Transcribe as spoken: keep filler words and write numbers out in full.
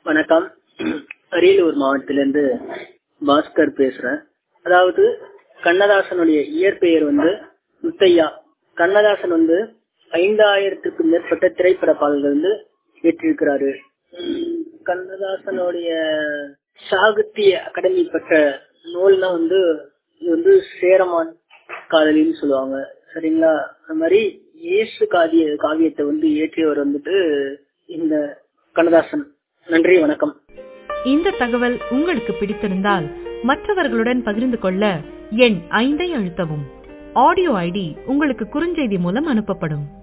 வணக்கம். அரியலூர் மாவட்டத்திலிருந்து பாஸ்கர் பேசுறேன். அதாவது கண்ணதாசனுடைய இயற்பெயர் வந்து முத்தையா. கண்ணதாசன் வந்து ஐந்தாயிரத்துக்கும் மேற்பட்ட திரைப்பட பாடல்கள் வந்து ஏற்றிருக்கிறாரு. கண்ணதாசனுடைய சாகித்ய அகாடமி பெற்ற நூல்னா வந்து இது வந்து சேரமான் காதலின்னு சொல்லுவாங்க. சரிங்களா? அது மாதிரி இயேசு காவிய காவியத்தை வந்து இயற்றியவர் வந்துட்டு இந்த கண்ணதாசன். நன்றி, வணக்கம். இந்த தகவல் உங்களுக்கு பிடித்திருந்தால் மற்றவர்களுடன் பகிர்ந்து கொள்ள எண் ஐந்தை அழுத்தவும். ஆடியோ ஐடி உங்களுக்கு குறுஞ்செய்தி மூலம் அனுப்பப்படும்.